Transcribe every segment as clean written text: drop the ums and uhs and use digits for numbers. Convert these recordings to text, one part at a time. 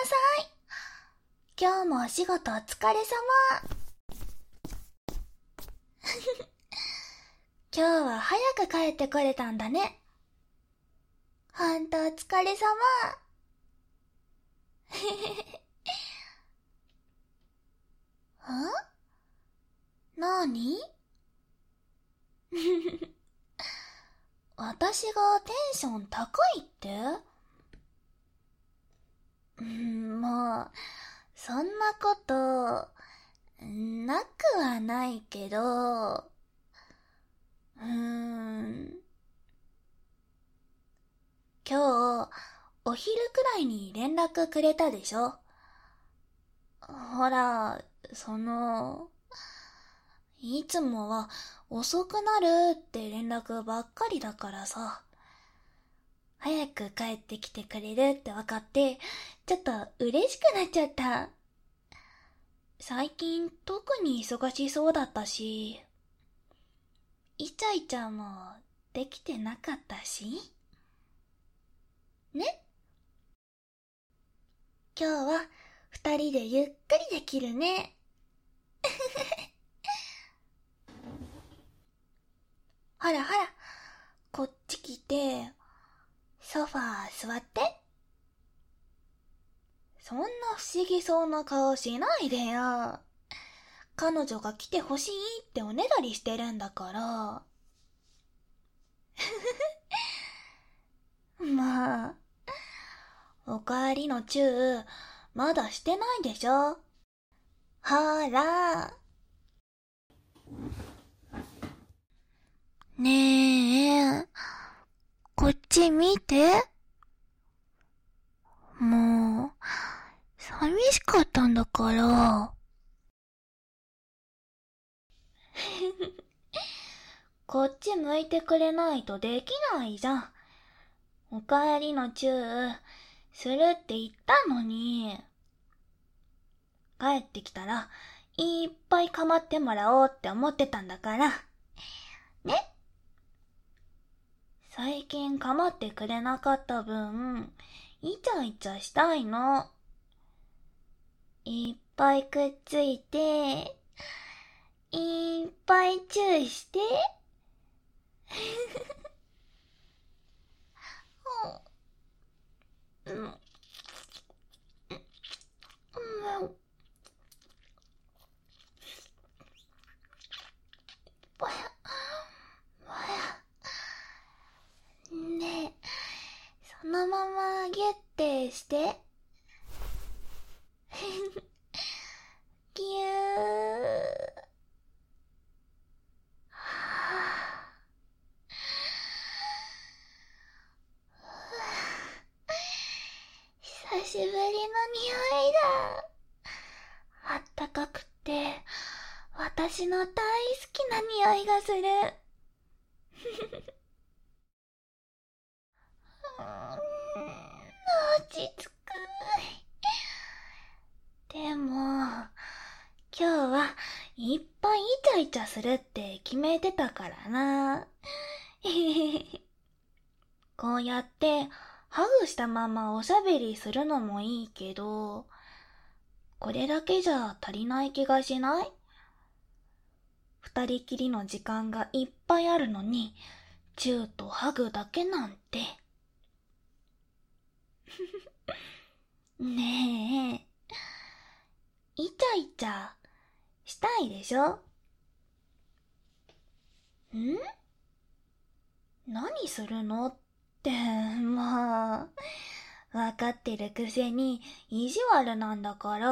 さい。今日もお仕事お疲れ様。今日は早く帰ってこれたんだね。ほんとお疲れ様。なに？私がテンション高いって？もう、そんなこと、なくはないけど、今日、お昼くらいに連絡くれたでしょ？ほら、いつもは遅くなるって連絡ばっかりだからさ。早く帰ってきてくれるって分かって、ちょっと嬉しくなっちゃった。最近特に忙しそうだったし、イチャイチャもできてなかったし。ね？今日は二人でゆっくりできるね。ほらほら、こっち来て、ソファー座って。そんな不思議そうな顔しないでよ。彼女が来てほしいっておねだりしてるんだから。まあ、おかえりのチュー、まだしてないでしょ。ほら。ねえ、こっち見て。もう、寂しかったんだから。こっち向いてくれないとできないじゃん。おかえりのチュー、するって言ったのに。帰ってきたら、いっぱい構ってもらおうって思ってたんだから。ね？最近構ってくれなかった分、イチャイチャしたいの。いっぱいくっついて、いっぱいチューして。うん。ねえ、そのままギュッてして。ぎゅー。久しぶりの匂いだ。あったかくて、私の大好きな匂いがする。落ち着く。でも、今日はいっぱいイチャイチャするって決めてたからな。こうやってハグしたままおしゃべりするのもいいけど、これだけじゃ足りない気がしない？二人きりの時間がいっぱいあるのに、チューとハグだけなんて。ねえ、イチャイチャしたいでしょ？何するのって、もう、わかってるくせに意地悪なんだから。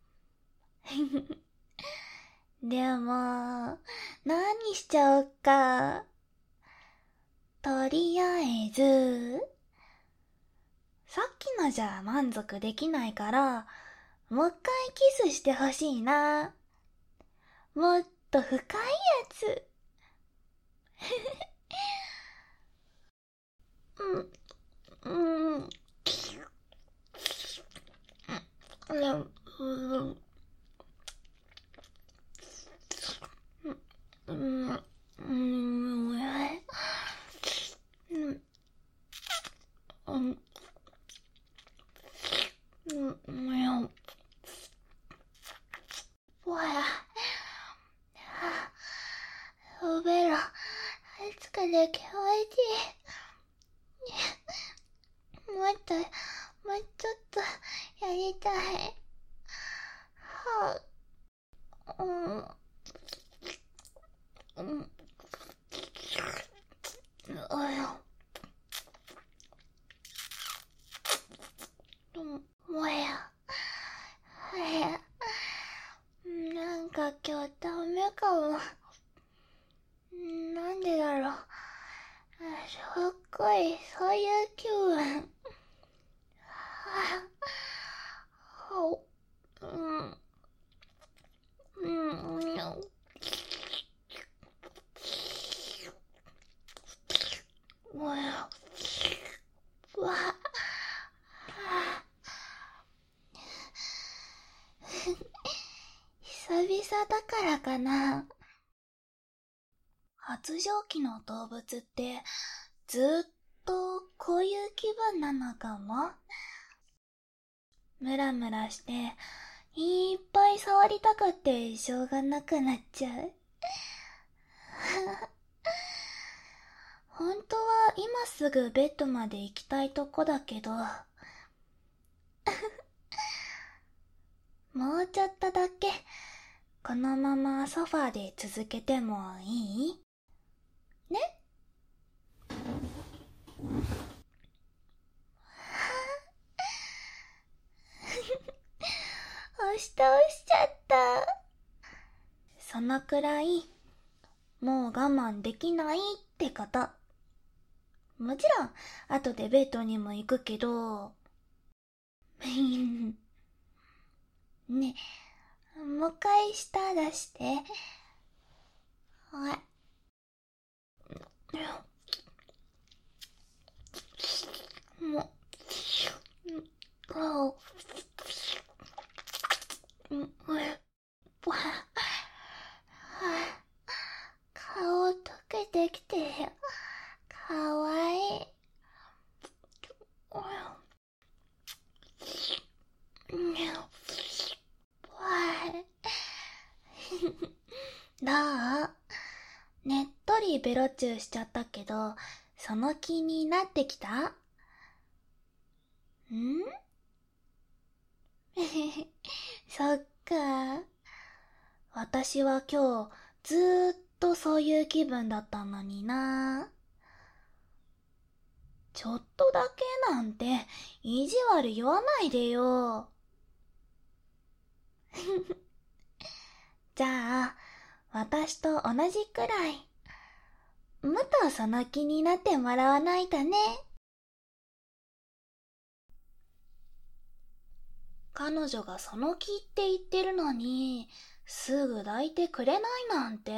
でも、何しちゃおっか。とりあえず、さっきのじゃ満足できないから、もう一回キスしてほしいな。もっと深いやつ。うん、うん、うん、うん、うん、うん、 気持ちいい。もうちょっとやりたい。はぁ、もや。なんか今日ダメかも。なんでだろう。すっごい、そういう気分。もや。わ。久々だからかな。発情期の動物ってずっとこういう気分なのかも。ムラムラしていっぱい触りたくってしょうがなくなっちゃう。本当は今すぐベッドまで行きたいとこだけどもうちょっとだけこのままソファーで続けてもいい？ね？押し倒しちゃった。そのくらいもう我慢できないってこと。もちろん後でベッドにも行くけどね、もう一回舌出して。もう、顔溶けてきてよ。かわいい。どう？ねっとりベロチューしちゃったけど、その気になってきた？ん？そっか。私は今日ずーっとそういう気分だったのにな。ちょっとだけなんて意地悪言わないでよ。じゃあ、私と同じくらい、もっとその気になってもらわないとね。彼女がその気って言ってるのに、すぐ抱いてくれないなんて。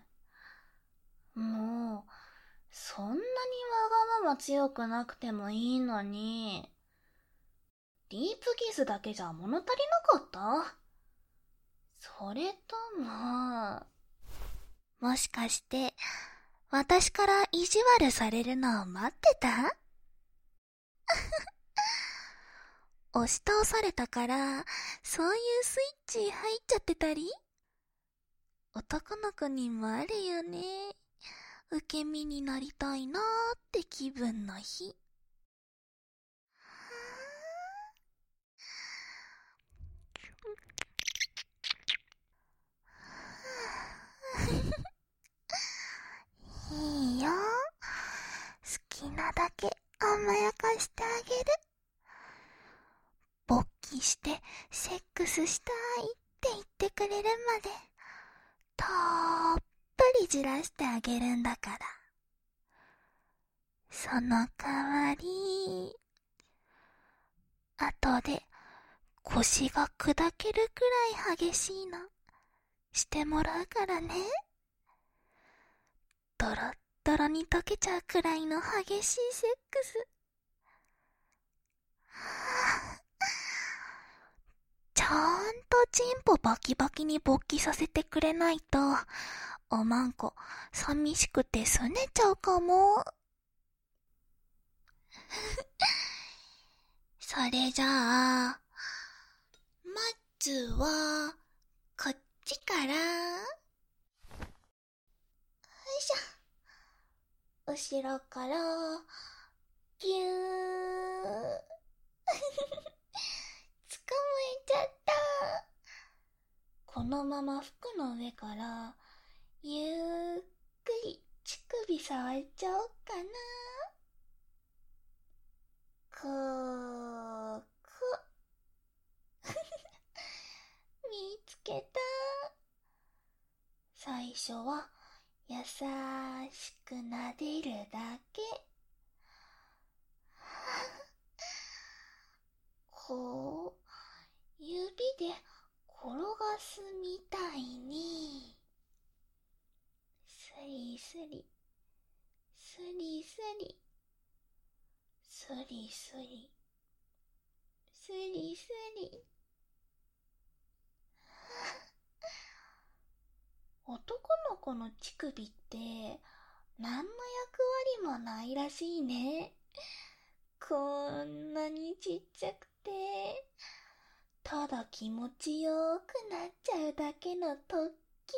もう、そんなにわがまま強くなくてもいいのに。ディープキスだけじゃ物足りなかった？それとも、もしかして、私から意地悪されるのを待ってた？押し倒されたから、そういうスイッチ入っちゃってたり？男の子にもあるよね。受け身になりたいなーって気分の日。いいよ。好きなだけ甘やかしてあげる。勃起してセックスしたいって言ってくれるまでたっぷりじらしてあげるんだから。その代わり、後で腰が砕けるくらい激しいのしてもらうからね。ドロッドロに溶けちゃうくらいの激しいセックス。ちゃんとチンポバキバキに勃起させてくれないと、おまんこ寂しくてすねちゃうかも。それじゃあ、まずはこっちから。よいしょ。 後ろから、ぎゅー。捕まえちゃった。このまま服の上から、ゆっくり乳首触っちゃおうかな。こーこ。見つけた。最初は優しく撫でるだけ。こう指で転がすみたいに、スリスリスリスリスリスリスリスリ。男の子の乳首って何の役割もないらしいね。こんなにちっちゃくて、ただ気持ちよくなっちゃうだけの突起。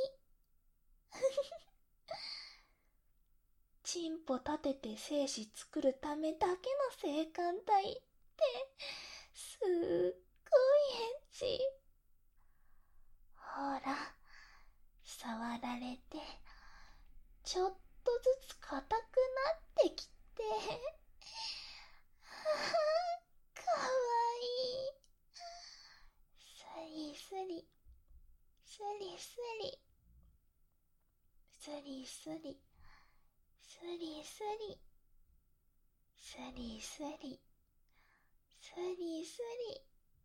チンポ立てて精子作るためだけの性感帯ってすっごいエッチ。ほら、触られてちょっとずつ硬くなってきて、かわいい。スリスリスリスリスリスリスリスリスリスリスリスリ。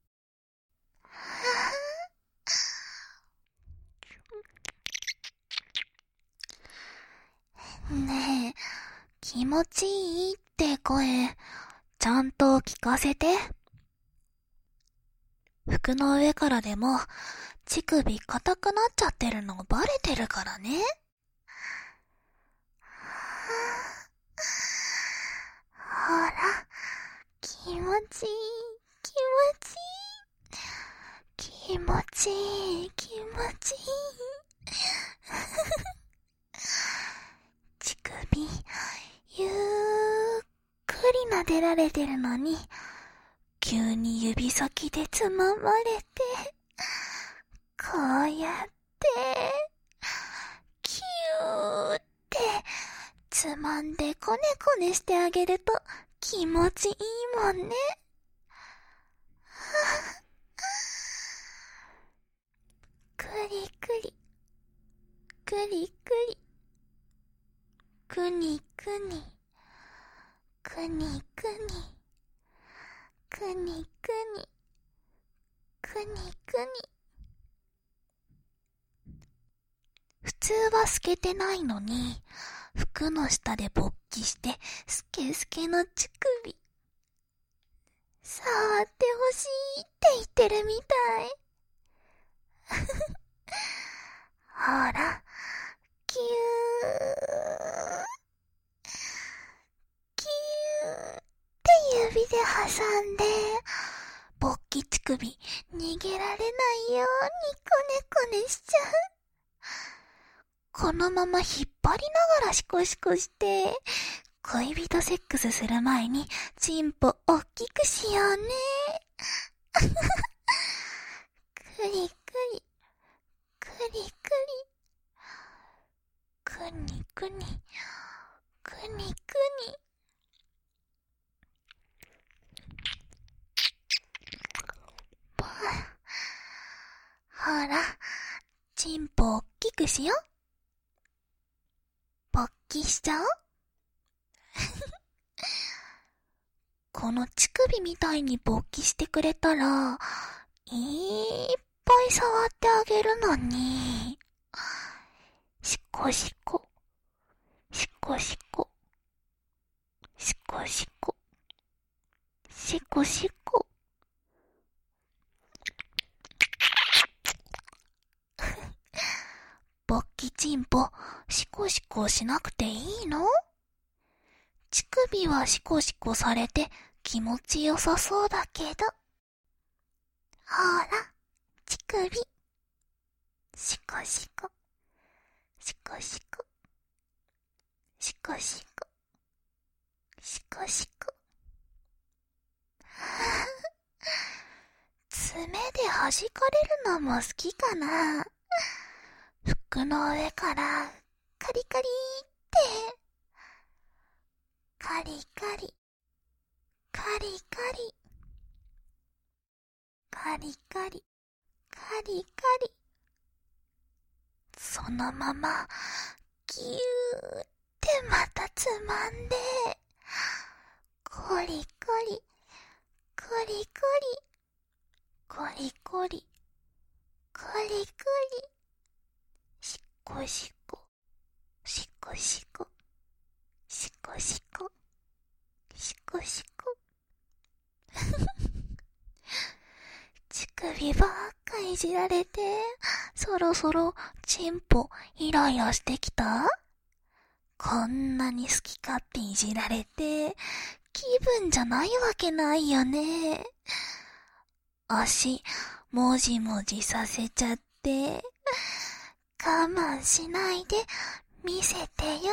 ねえ、気持ちいいって声、ちゃんと聞かせて。服の上からでも、乳首硬くなっちゃってるのバレてるからね。ほら、気持ちいい、気持ちいい。気持ちいい、気持ちいい。乳首、ゆっくり撫でられてるのに、急に指先でつままれて、こうやって、キューってつまんでコネコネしてあげると気持ちいいもんね。くりくり、くりくり、くにくに、くにくに、くにくに、くにくに。普通は透けてないのに、服の下で勃起してスケスケの乳首、触ってほしいって言ってるみたい。ほら、キューキューって指で挟んで、勃起乳首逃げられないようにコネコネしちゃう。このまま引っ張りながらシコシコして、恋人セックスする前にチンポおっきくしようね。くりくり、くりくり、くにくに、くにくに。ほら、チンポおっきくしよう。勃起しちゃおう。この乳首みたいに勃起してくれたら、いっぱい触ってあげるのに。シコシコ、シコシコ、シコシコ、シコシコ。勃起チンポ、シコシコしなくていいの？乳首はシコシコされて気持ちよさそうだけど。ほら、乳首。シコシコ、シコシコ、シコシコ、 弾かれるのも好きかな。服の上からカリカリって、カリカリ、カリカリ、カリカリ、カリカリ、そのままギューってまたつまんで、コリコリ、コリコリ、コリコリ、コリコリ、しこしこ、しこしこ、しこしこ、しこしこ。乳首ばっかいじられて、そろそろチンポイライラしてきた？こんなに好き勝手いじられて、気分じゃないわけないよね。足、もじもじさせちゃって、我慢しないで見せてよ。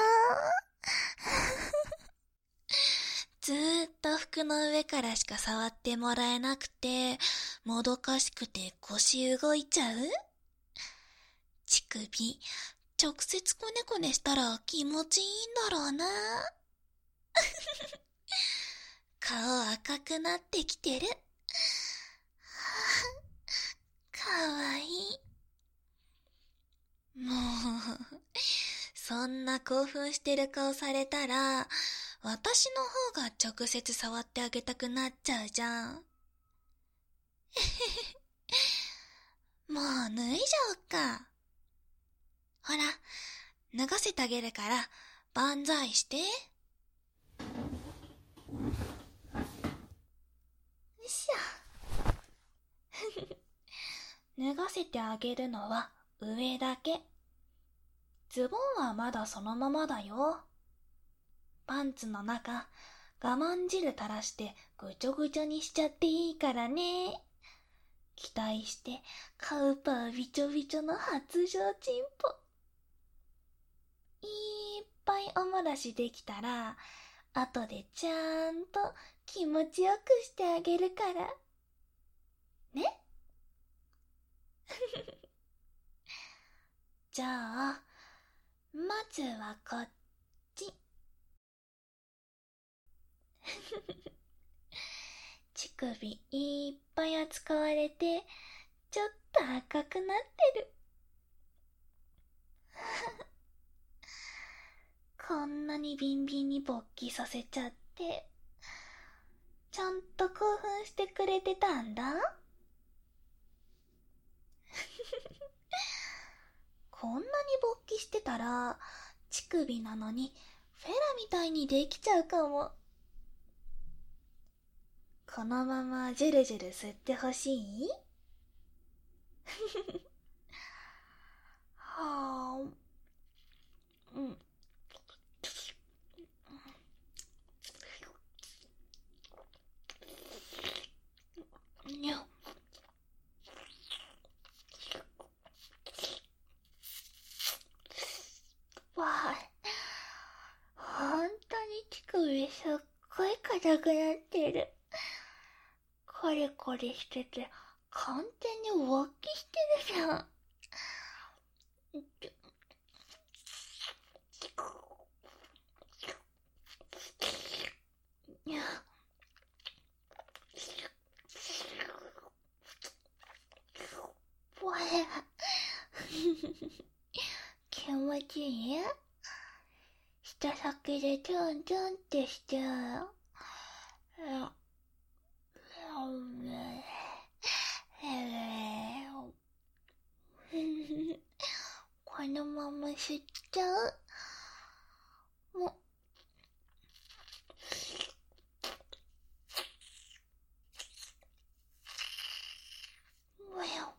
ずーっと服の上からしか触ってもらえなくて、もどかしくて腰動いちゃう？乳首、直接こねこねしたら気持ちいいんだろうな。顔赤くなってきてる。かわいい。もう、そんな興奮してる顔されたら、私の方が直接触ってあげたくなっちゃうじゃん。もう脱いじゃおっか。ほら、脱がせてあげるから、万歳して。よいしょ。脱がせてあげるのは上だけ。ズボンはまだそのままだよ。パンツの中、我慢汁垂らしてぐちょぐちょにしちゃっていいからね。期待してカウパーびちょびちょの発情チンポ。いっぱいおもらしできたら、後でちゃんと気持ちよくしてあげるから。ね？じゃあ、まずはこっち。乳首いっぱい扱われて、ちょっと赤くなってる。こんなにビンビンに勃起させちゃって、ちゃんと興奮してくれてたんだ。こんなに勃起してたら、乳首なのにフェラみたいにできちゃうかも。このままジュルジュル吸ってほしい？はぁ、うん。にゃ。わあ、ほんとに乳首すっごい硬くなってる。コリコリしてて完全に勃起してるじゃん。にゃ。わあ、気持ちいい？舌先でツンツンってして。このまま吸っちゃう。もう、わよ。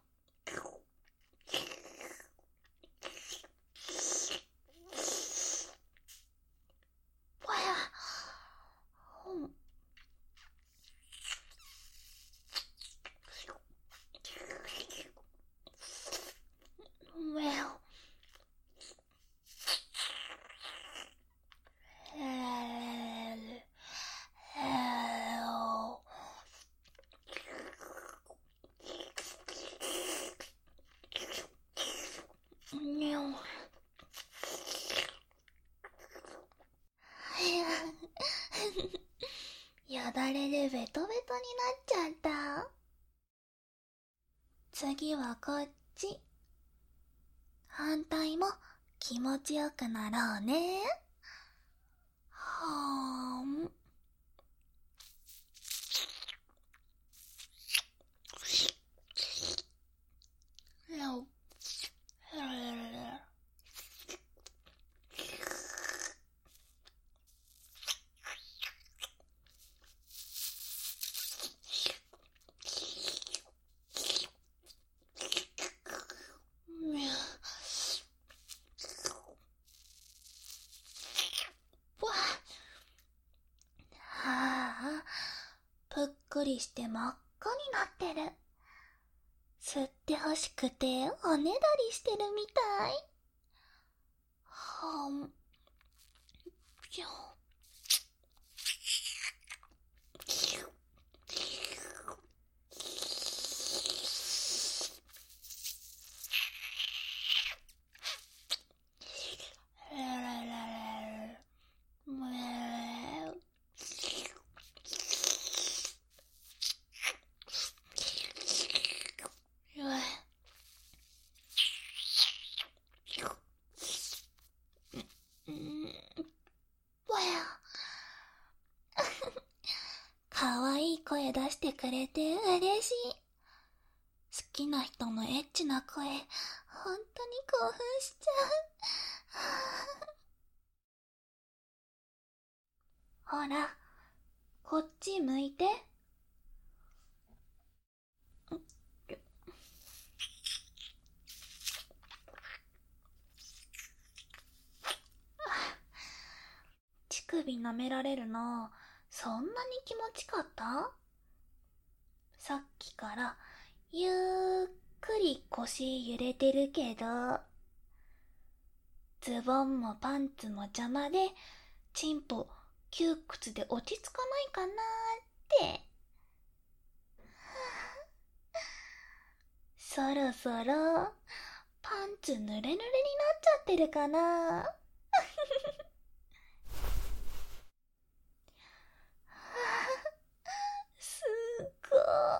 わや。 よだれでベトベトになっちゃった。次はこっち。反対も気持ちよくなろうね。はーん。ぷっくりして真っ赤になってる。吸ってほしくておねだりしてるみたい。はん。ぴょん。かわいい声出してくれて嬉しい。好きな人のエッチな声、本当に興奮しちゃう。ほら、こっち向いて。乳首舐められるの、そんなに気持ちかった？さっきからゆっくり腰揺れてるけど、ズボンもパンツも邪魔でチンポ窮屈で落ち着かないかなーって。そろそろパンツ濡れ濡れになっちゃってるかな。すっごい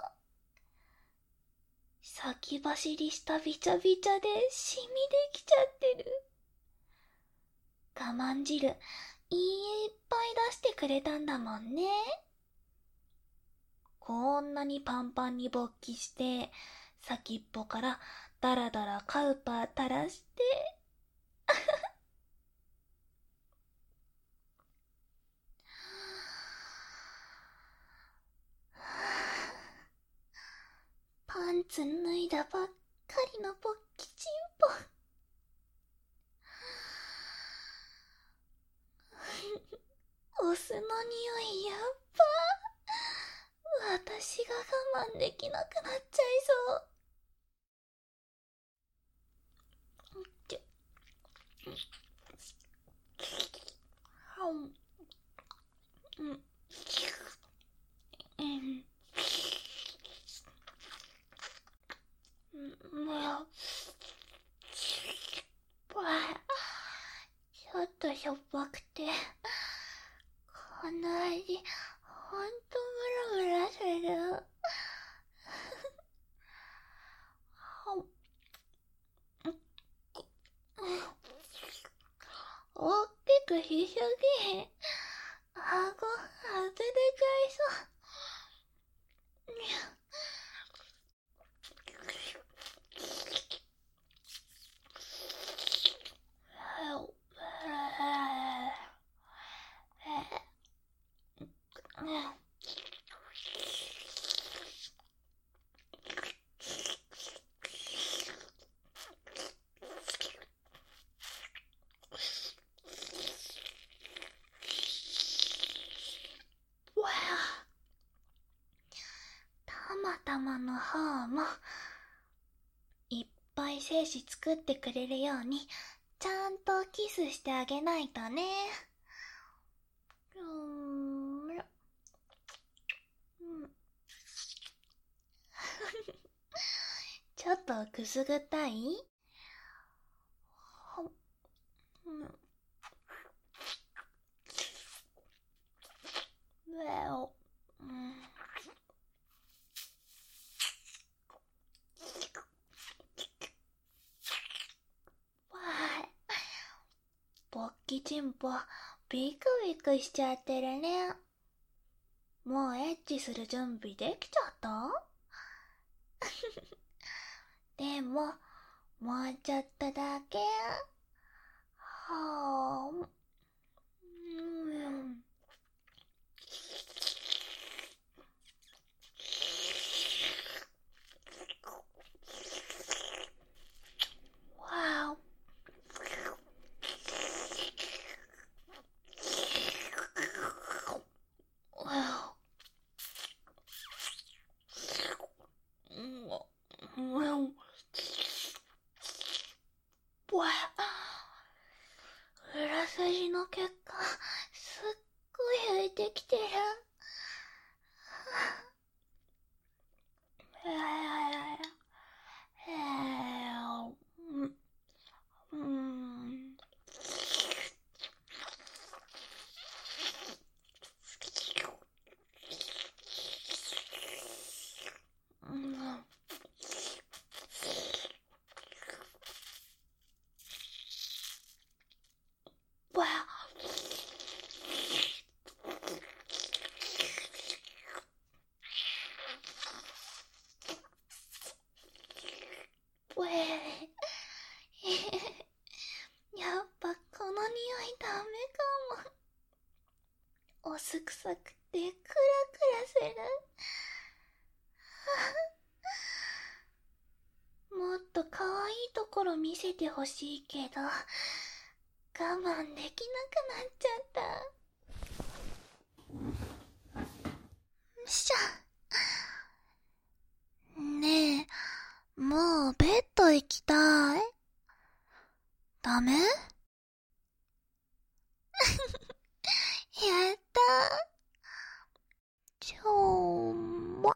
先走りしたびちゃびちゃでシミできちゃってる。我慢汁いっぱい出してくれたんだもんね。こんなにパンパンに勃起して先っぽからダラダラカウパー垂らしてパンツ脱いだばっかりの勃起チンポ。お酢の匂いやっば。私が我慢できなくなっちゃいそう。はん。ちょっとしょっぱくて、この味、ほんとムラムラする。大きくしすぎ。顎外れちゃいそう。たまたまの方もいっぱい精子作ってくれるようにちゃんとキスしてあげないとね。ちょっとくすぐったい？ Well, わーい。ポッキチンポ、ビクビクしちゃってるね。もうエッチする準備できちゃった？でも、もうちょっとだけ。はぁ。わお。裏筋の血管、すっごい浮いてきてる。やっぱこの匂いダメかも。おすくさくてクラクラする。もっと可愛いところ見せてほしいけど、我慢できなくなっちゃった。よっしゃ。ねえ、もうベッド行きたい。ダメ？やったー。ちょーも。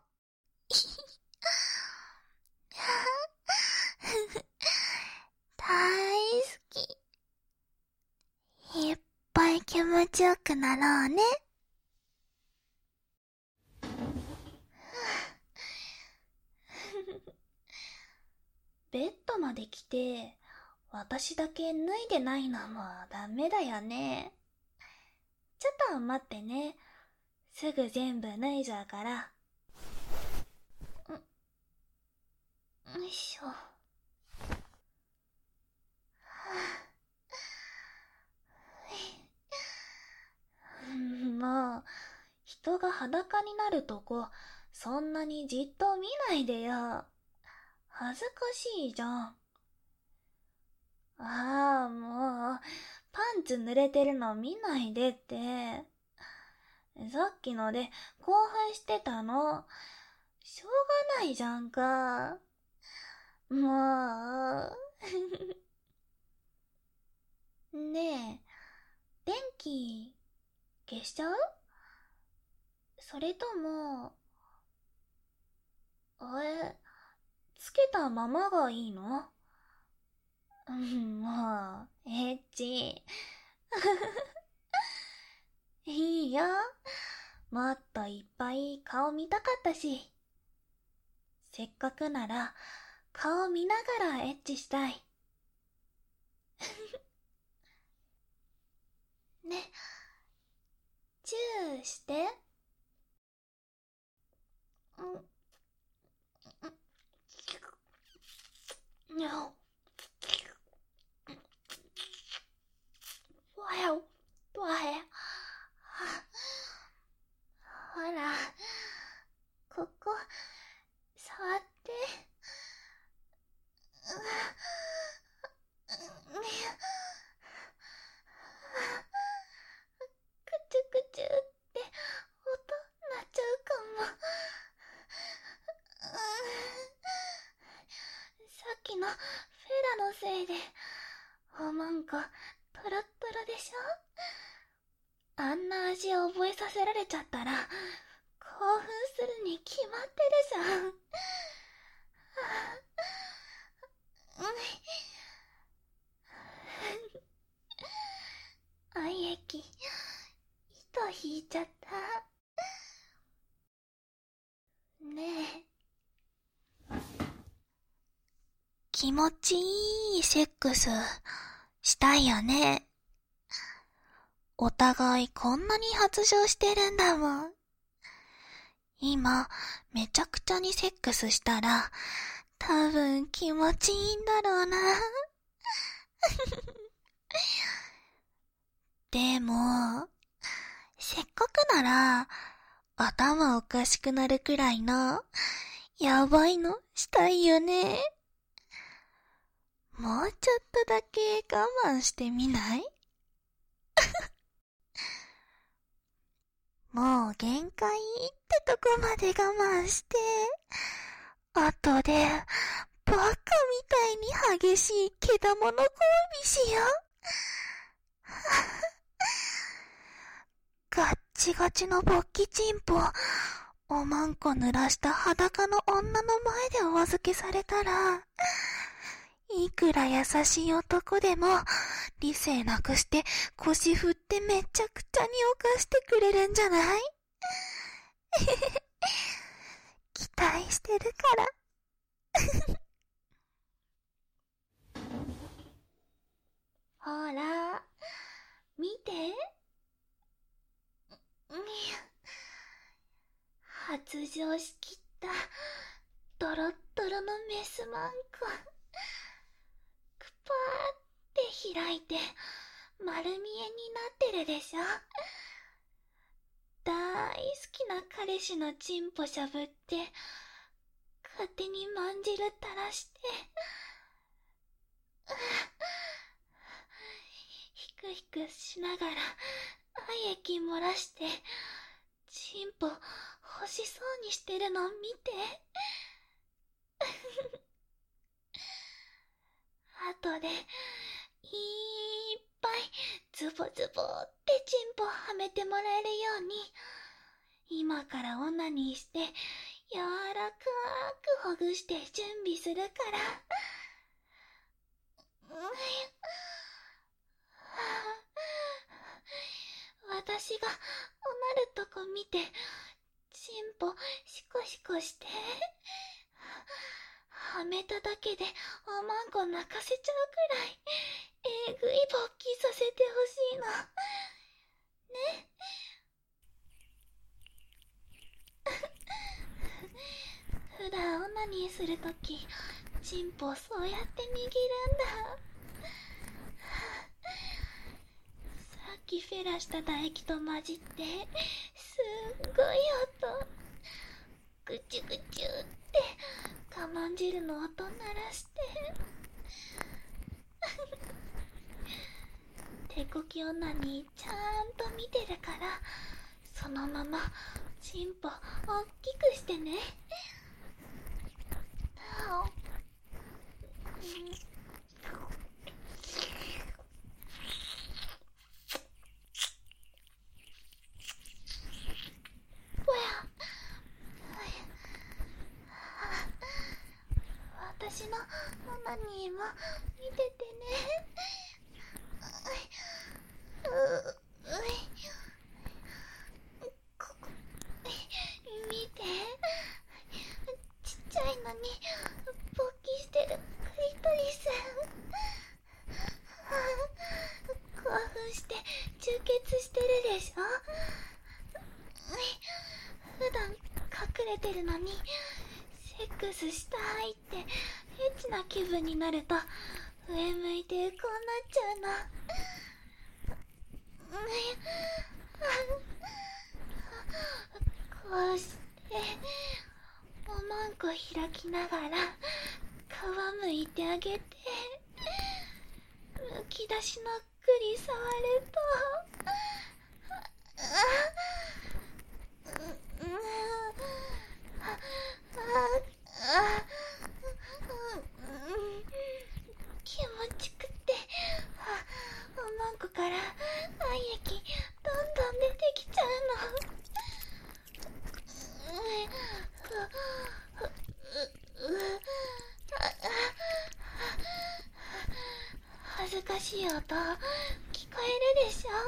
大好き。いっぱい気持ちよくなろうね。ベッドまで来て、私だけ脱いでないのもダメだよね。ちょっと待ってね。すぐ全部脱いじゃうから。よいしょ。もう、人が裸になるとこ、そんなにじっと見ないでよ。恥ずかしいじゃん。ああ、もう、パンツ濡れてるの見ないでって。さっきので興奮してたの。しょうがないじゃんか。もう。ねえ、電気消しちゃう？それとも、つけたままがいいの？もう、エッチ。いいよ。もっといっぱい顔見たかったし。せっかくなら、顔見ながらエッチしたい。ね、チューして。にゃお。わよ、わえ。ほら、ここ、触って。くちゅくちゅって音鳴っちゃうかも。さっきのフェラのせいでおまんこトロットロでしょ。あんな味覚えさせられちゃったら興奮するに決まってるじゃん。愛液糸引いちゃった。 持ちいいセックスしたいよね。お互いこんなに発情してるんだもん。今、めちゃくちゃにセックスしたら、多分気持ちいいんだろうな。でも、せっかくなら、頭おかしくなるくらいの、やばいのしたいよね。もうちょっとだけ我慢してみない？もう限界ってとこまで我慢して、後で、バカみたいに激しいけだもの交尾しよう。ガッチガチの勃起チンポ、おまんこ濡らした裸の女の前でお預けされたら、いくら優しい男でも理性なくして腰振ってめちゃくちゃに犯してくれるんじゃない？期待してるから。ほら、見て。発情しきったドロッドロのメスマンコ。くぱーって開いて丸見えになってるでしょ。大好きな彼氏のチンポしゃぶって勝手にまんじる垂らしてヒクヒクしながら愛液漏らしてチンポ欲しそうにしてるの見て。後でいっぱいズボズボってチンポはめてもらえるように今からオナニーして柔らかくほぐして準備するから。私がおなるとこ見てチンポシコシコしてはめただけでおまんこ泣かせちゃうくらいえぐい勃起させてほしいのね。普段オナニーするときチンポをそうやって握るんだ。さっきフェラした唾液と混じってすっごい音。ぐちゅぐちゅって我慢汁の音鳴らして手こき女にちゃんと見てるからそのままチンポおっきくしてね。ぽや。私のオナニーも見ててね。ここ見て、ちっちゃいのに勃起してるクリトリス。興奮して充血してるでしょ。普段隠れてるのにセックスしたいってエッチな気分になると上向いてこうなっちゃうの。こうしておまんこ開きながら皮むいてあげてむき出しの栗触ると気持ちくっておまんこから愛液どんどん出てきちゃうの。恥ずかしい音聞こえるでしょ。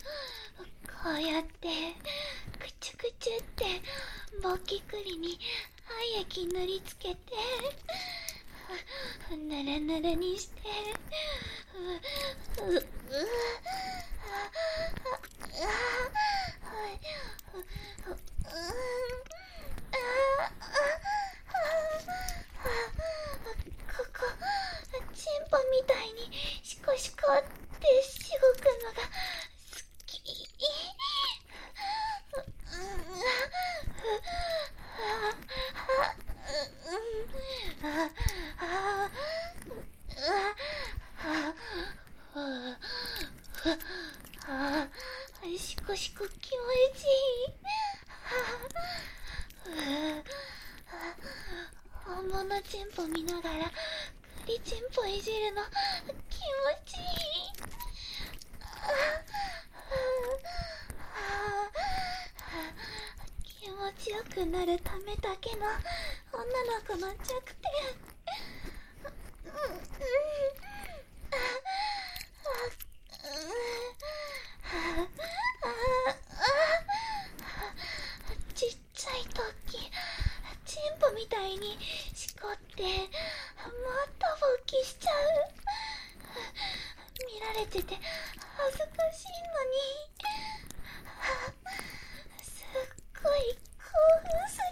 こうやってくちゅくちゅって勃起栗に液塗りつけて、ぬるぬるにして、ここ、チンポみたいにシコシコってしごくのが好き。シコシコ気持ちいい。本物チンポ見ながらクリチンポいじるの気持ちいい。気持ちよくなるためだけの女の子の弱点。ちっちゃい時、チンポみたいにしこってもっと勃起しちゃう。見られてて恥ずかしいのに、すっごい興奮する。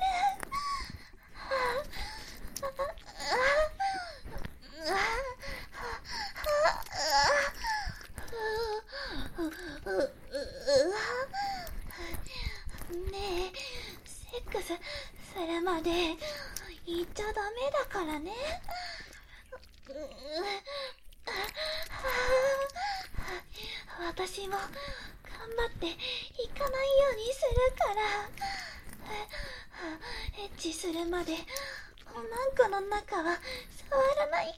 ねえ、セックスするまで言っちゃダメだからね。私も頑張って行かないようにするから。エッチするまでおまんこの中は触らないから。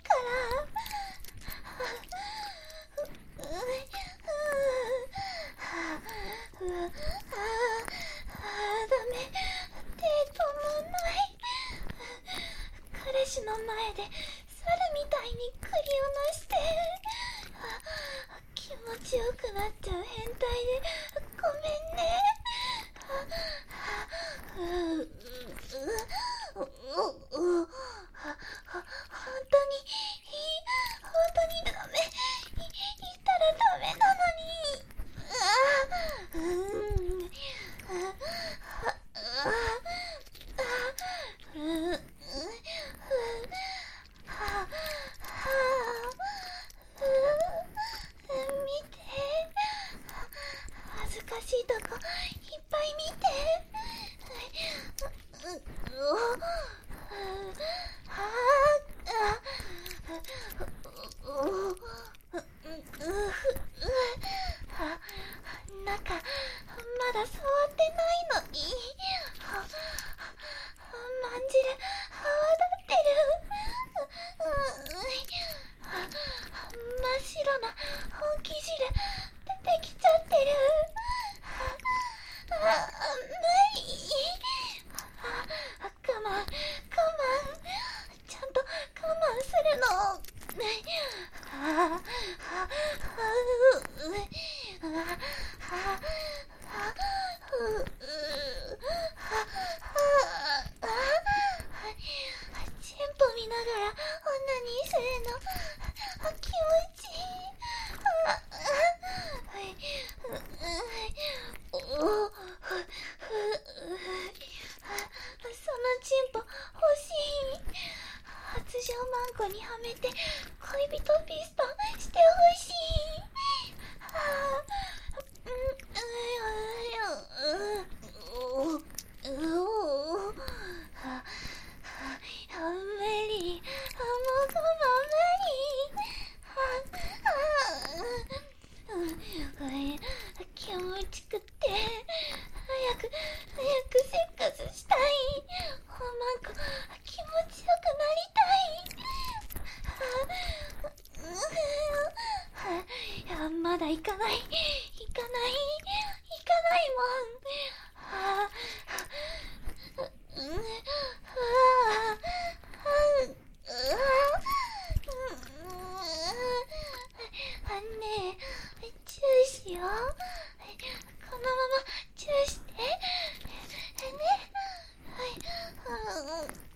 ダメ、手止まんない。彼氏の前で猿みたいに栗をなして、気持ちよくなっちゃう変態でごめんね。本当にダメ。言ったらダメなのに。見て、恥ずかしいとこいっぱい見て。中まだ触ってないのに、まんじる泡立ってる。真っ白な本気汁出てきちゃってる。無理。我慢ちゃんと我慢するの。チンポ見ながら女にするの気持ちいい。そのチンポ欲しい。発情マンコにはめて恋人ピストンしてほしい。無理。もう我慢無理。気持ちくって早くセックスしたい。おまんこ気持ちよくなりたい。まだ行かないもん。ねえ、チューしよう。このままチューしてね。はい。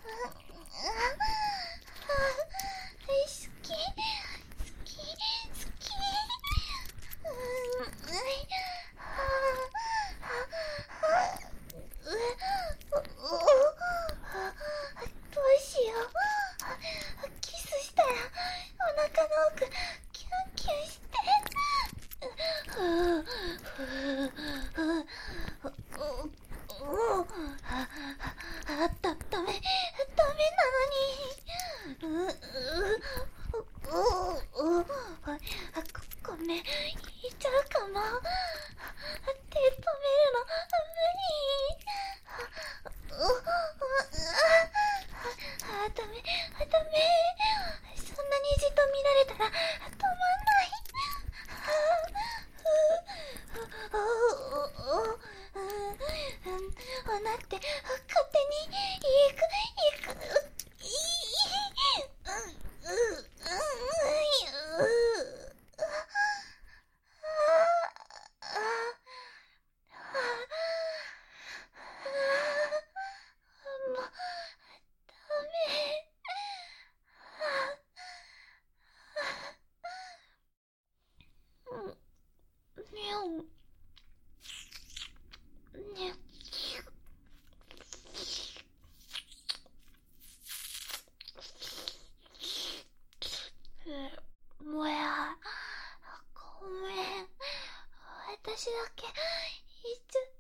私だけ言っちゃった。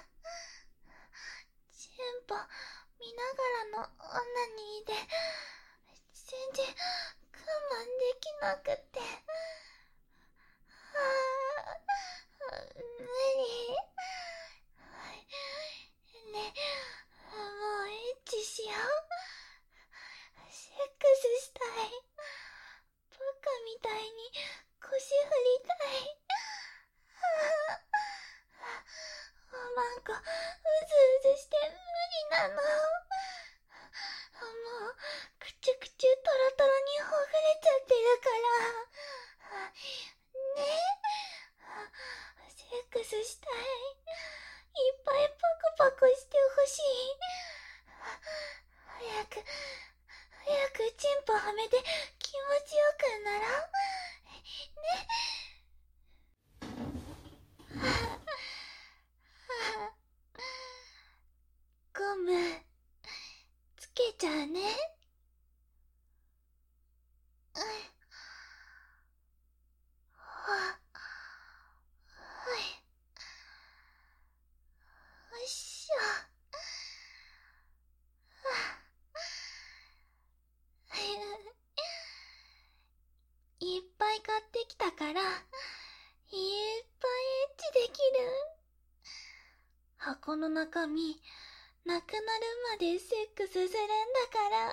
チンポ見ながらのオナニーで全然我慢できなくて、無理。ね、もうエッチしよう。セックスしたい。バカみたいに腰振りたい。おまんこうずうずして無理なの。もうくちゅくちゅトロトロにほぐれちゃってるからね。セックスしたい。いっぱいパクパクしてほしい。早くチンポはめて気持ちよくならんね。ゴムつけちゃうね。よいしょ。いっぱい買ってきたからいっぱいエッチできる。箱の中身なくなるまでセックスするんだから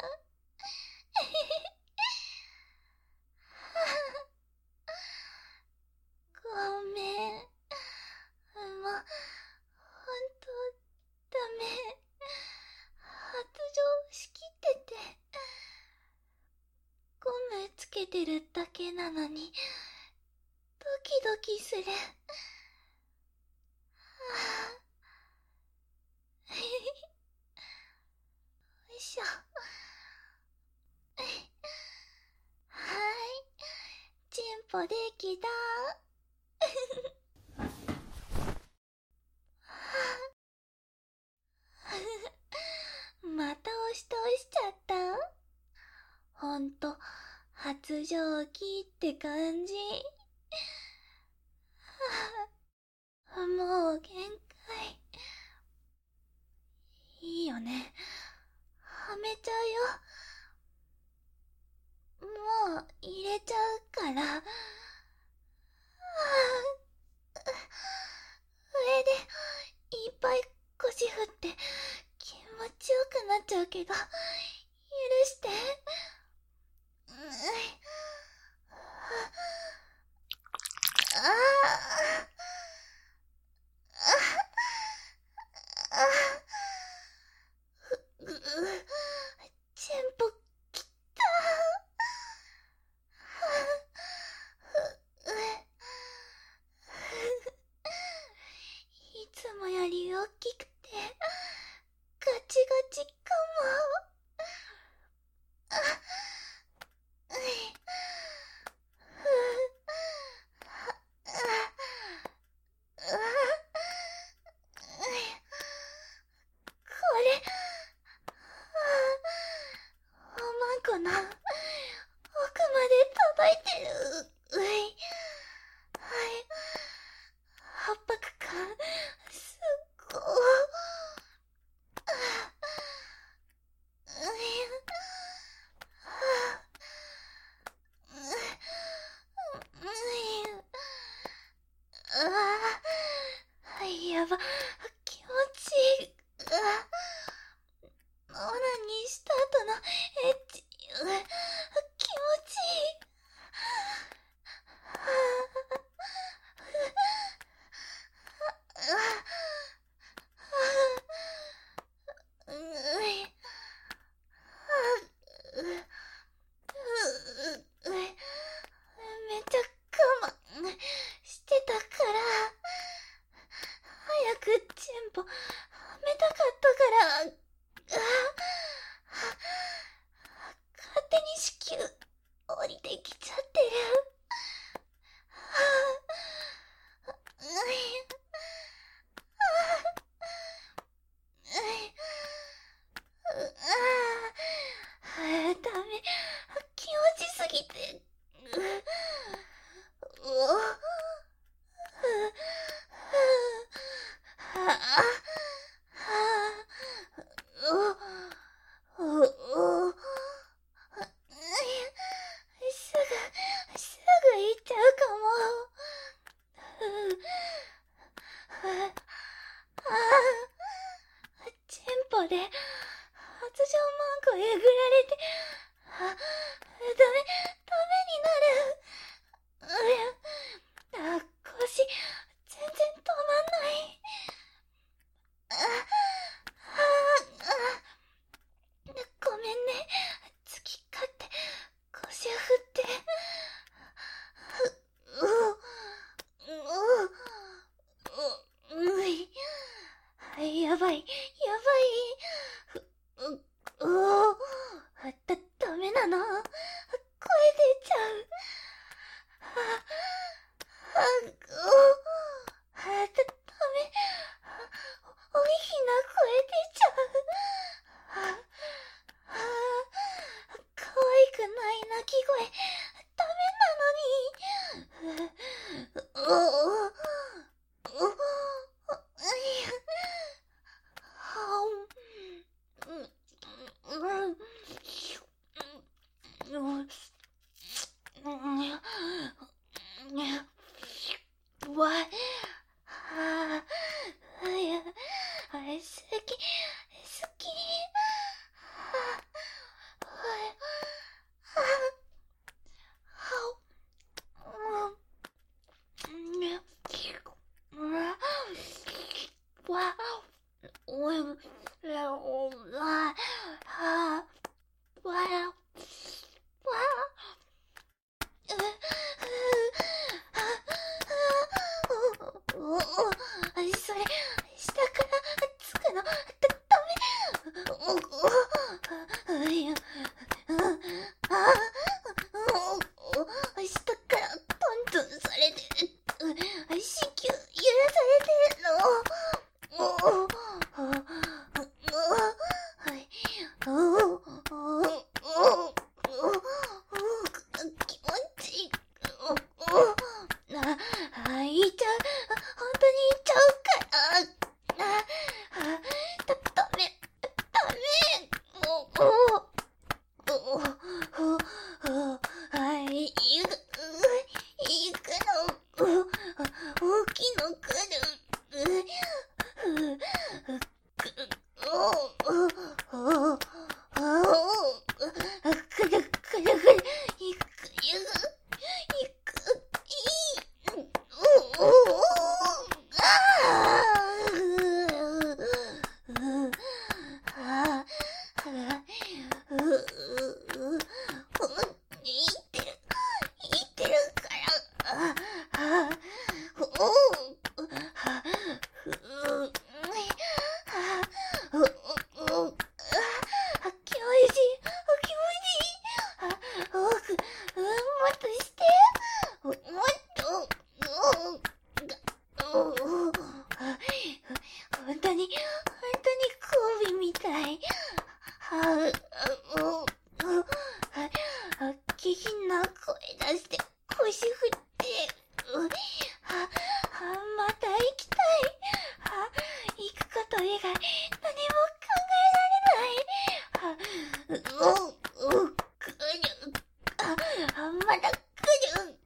ごめん。もうほんとダメ。発情しきってて、ゴムつけてるだけなのにドキドキする。よいしょ。はい、チンポできた。また押し通しちゃった。ほんと発情期って感じ。もう限界。いいよね、はめちゃうよ。もう入れちゃうから。上でいっぱい腰振って気持ちよくなっちゃうけど許して。チンポきた。いつもより大きくてガチガチかも。これ、おまんこの奥まで届いてる。圧迫感、すっごやば、気持ちいい。オナニーした後のエッチ、気持ちいい。めっちゃ我慢してたから、早くチンポはめたかったから、勝手に子宮降りてきちゃってる。ダメ、気持ちすぎて。すぐ行っちゃうかも。チンポで発情マンコえぐられて、ダメになる。腰、全然止まんない。ごめんね。好き勝手腰振って。やばい。ダメなの。声出ちゃう。ダメ。おいひな声出ちゃう。可愛くない泣き声。ダメなのに。好き。それ、下からつくの、ダメ。下からトントンされてる。子宮揺らされてるの。 い。下品な声出して腰振って、また行きたい。行くこと以外何も考えられない。まだ来る。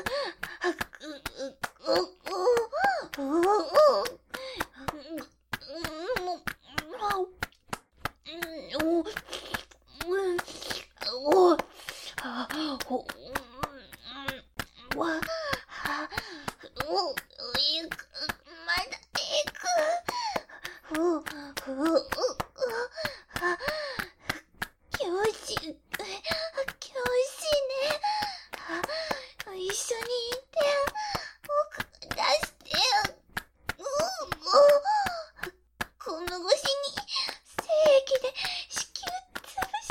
一緒にいて、僕出して、この越しに精液で子宮潰して、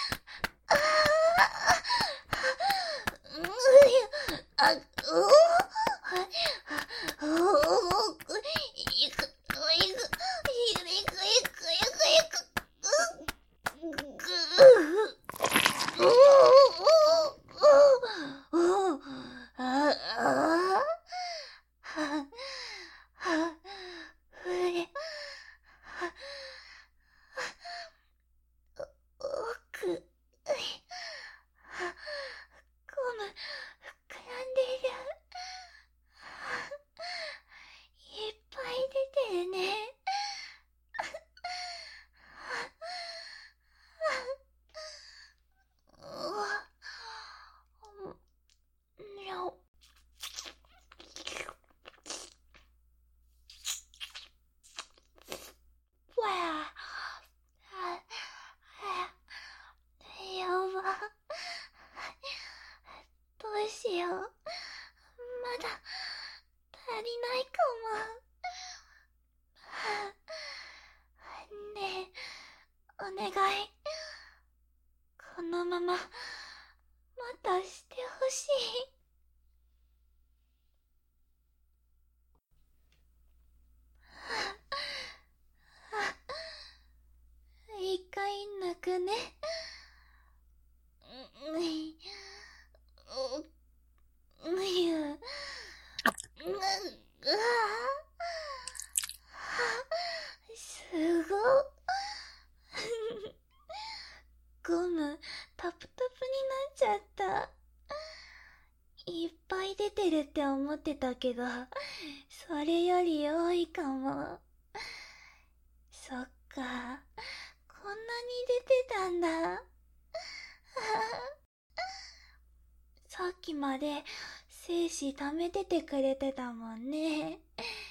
どうしよう。まだ足りないかも。ねえ、お願い。このまま、またしてほしい。一回泣くね。すごっ。ゴムタプタプになっちゃった。いっぱい出てるって思ってたけど、それより多いかも。そっか、こんなに出てたんだ。さっきまで精子溜めててくれてたもんね。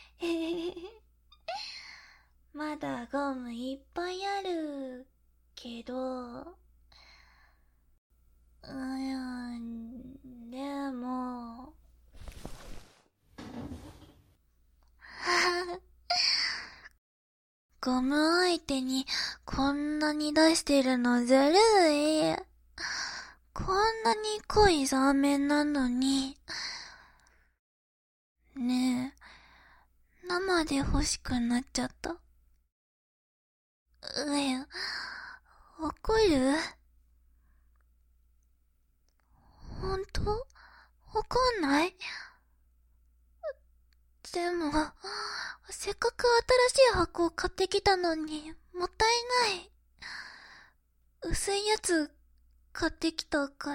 まだゴムいっぱいあるけど、でもゴム相手にこんなに出してるのずるい。こんなに濃いザーメンなのに。ねえ、生で欲しくなっちゃった。怒る？ほんと？怒んない？でも、せっかく新しい箱を買ってきたのに、もったいない。薄いやつ買ってきたから、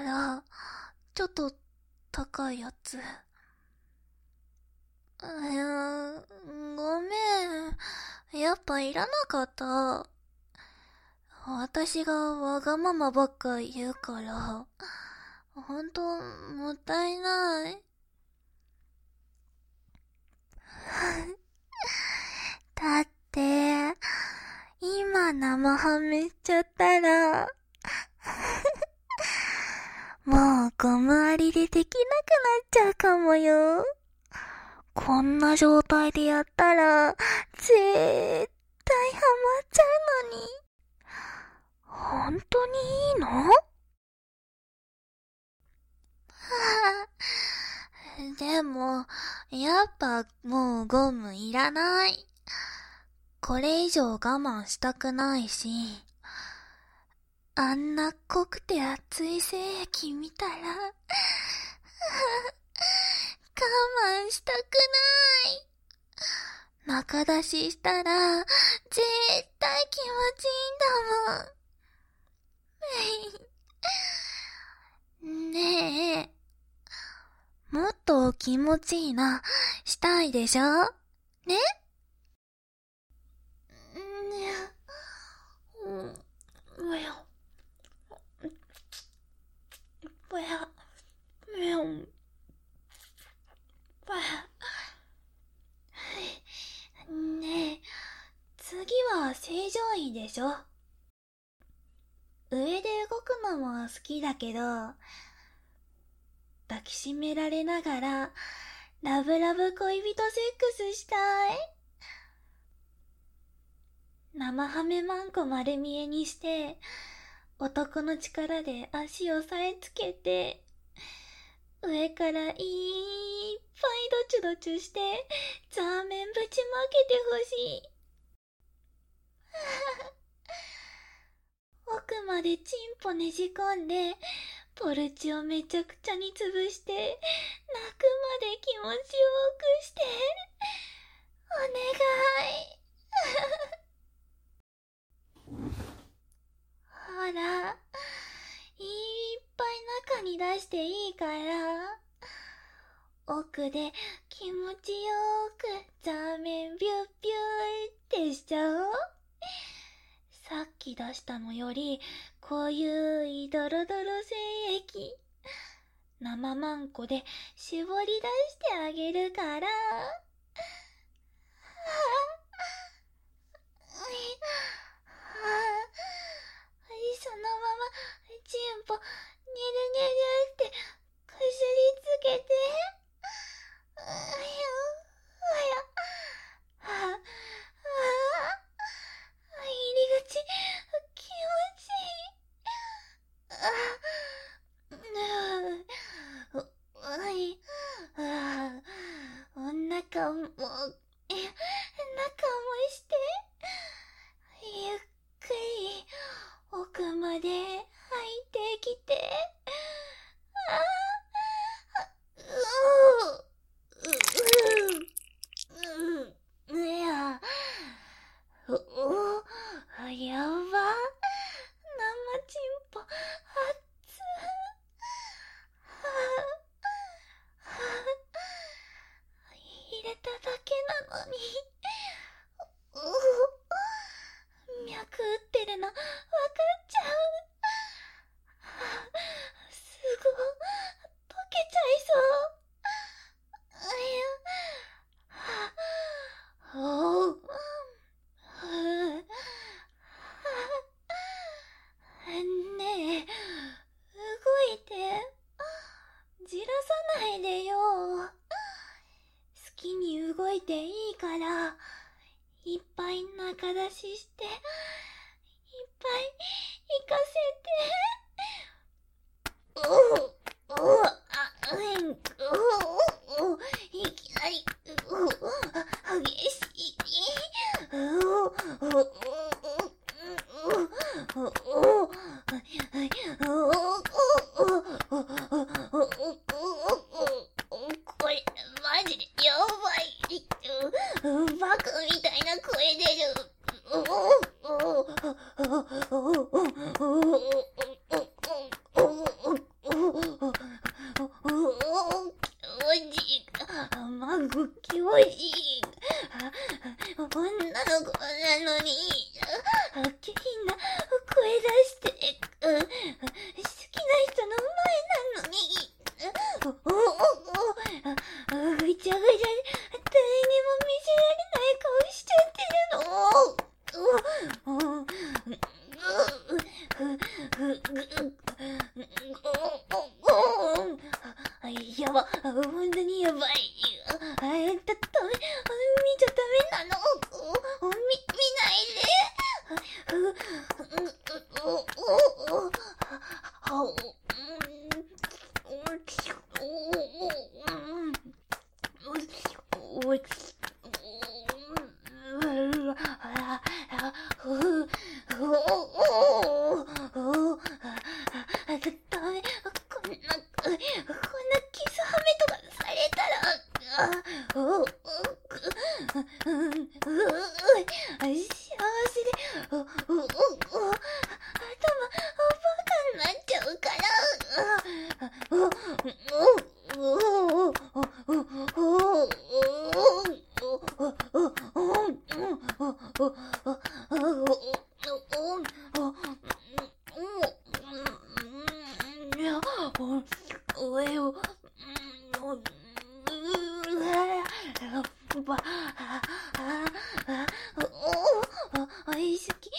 ちょっと高いやつ。ごめん。やっぱいらなかった。私がわがままばっか言うから、ほんともったいない。だって、今生ハメしちゃったら、もうゴムありでできなくなっちゃうかもよ。こんな状態でやったら、絶対ハマっちゃうのに。本当にいいの？でも、やっぱもうゴムいらない。 これ以上我慢したくないし、あんな濃くて熱い精液見たら、我慢したくない。中出ししたら、絶対気持ちいいんだもん。ねえ、もっと気持ちいいな、したいでしょ？ね？ねえ、次は正常位でしょ？上で動くのも好きだけど、抱きしめられながらラブラブ恋人セックスしたい。生ハメマンコ丸見えにして、男の力で足を押さえつけて、上からいっぱいドチュドチュしてザーメンぶちまけてほしい。奥までチンポねじ込んでポルチをめちゃくちゃに潰して泣くまで気持ちよくしてお願い。ほら、いっぱい中に出していいから、奥で気持ちよくザーメンビュッビューってしちゃおう。さっき出したのよりこういうドロドロ精液、生マンコで絞り出してあげるから。そのままチンポニュルニュルってこすりつけて、入り口気持ちいい。お腹も中もしてゆっくり奥まで入ってきて、やば、生チンポ熱入れただけなのに脈打ってるのわかっちゃう。すごい溶けちゃいそう。ねえ、動いて。じらさないでよ。好きに動いていいから、いっぱい中出しして、いっぱい行かせて。いきなり激しい。これマジでやばい。バカみたいな声出る。 になっちゃうから。大好き。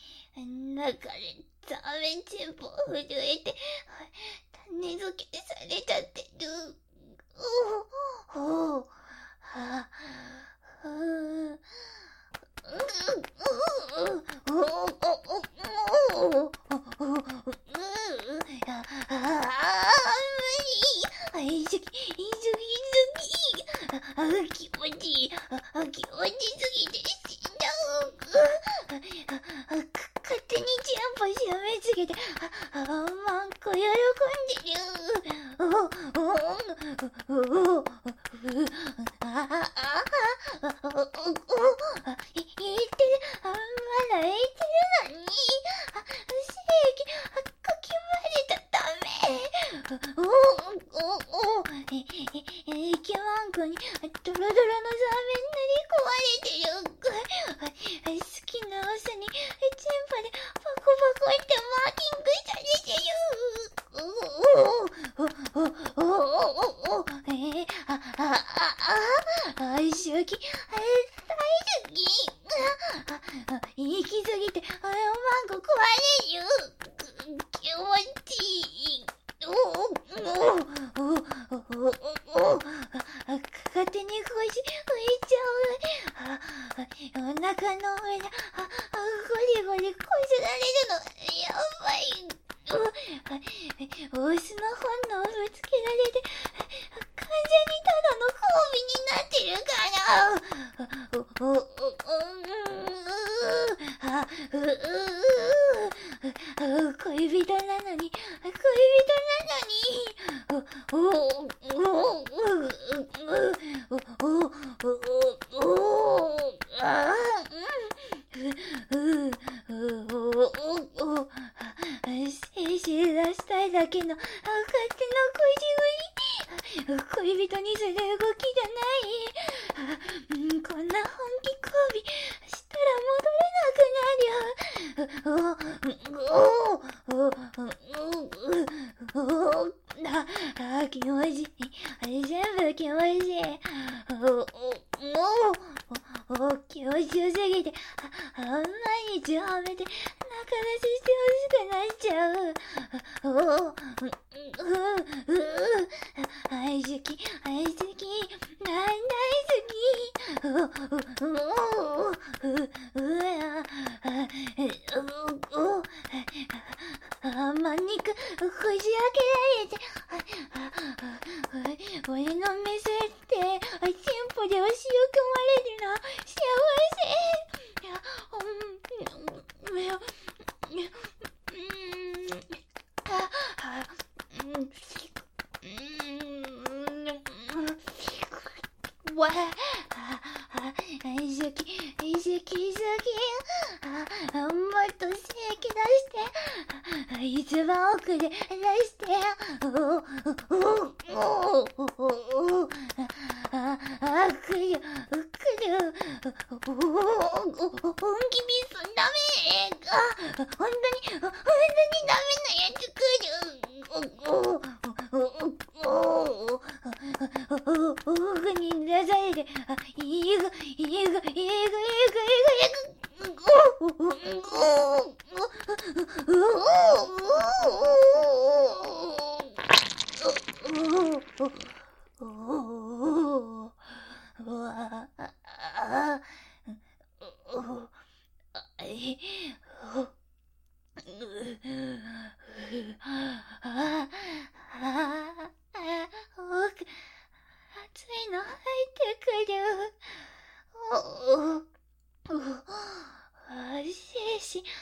中でザーメンチンポ震えて、種付けされちゃってる。気持ちいい。気持ちすぎて死んじゃう。勝手にジャンプしめつけて、マンコ喜んでる。言ってる、まだ言ってるのに。正義、かき割れたらダメ。イケマンコにドロドロのザーメン塗り込まれてる。好きな朝にチンパでパコパコってマーキングされてる。正義、大好き。行き過ぎてマンコ壊れる。気持ちいい。勝手に腰浮いちゃう。お腹の上でゴリゴリこすられるのやばい。オスの本能をぶつけられて完全にただの交尾になってるから。恋人なのに精子出したいだけの勝手な恋人にする動きじゃない。こんな本気交尾したら戻れなくなる。気持ちいい。全部気持ちいい。気持ちよすぎて毎日はめて泣かなししてほしくなっちゃう。大好き大好き大好き。まんにくこじ開けられて、俺の目線ってチンポで押し込まれるの幸せ。わ好きもっと正気出して、一番奥で出して。本気ビスダメ。本当にダメなやつ奥に出されて、熱いの入ってくる。精子重い。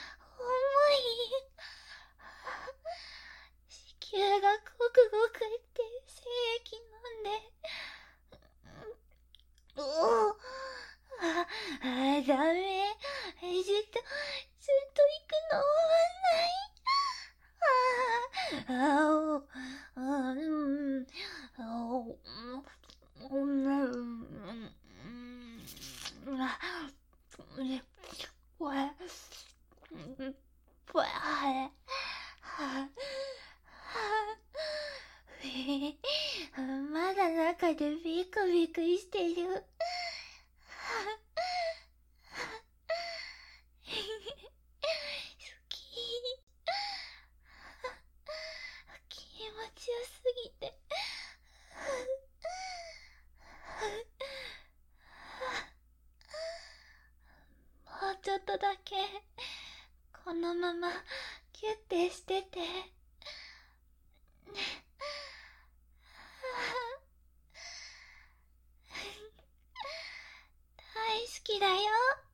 子宮がごくごくって精液飲んで。ダメ。ずっと行くのまだ中でビクビクしてる。 このままキュッてしてて。大好きだよ。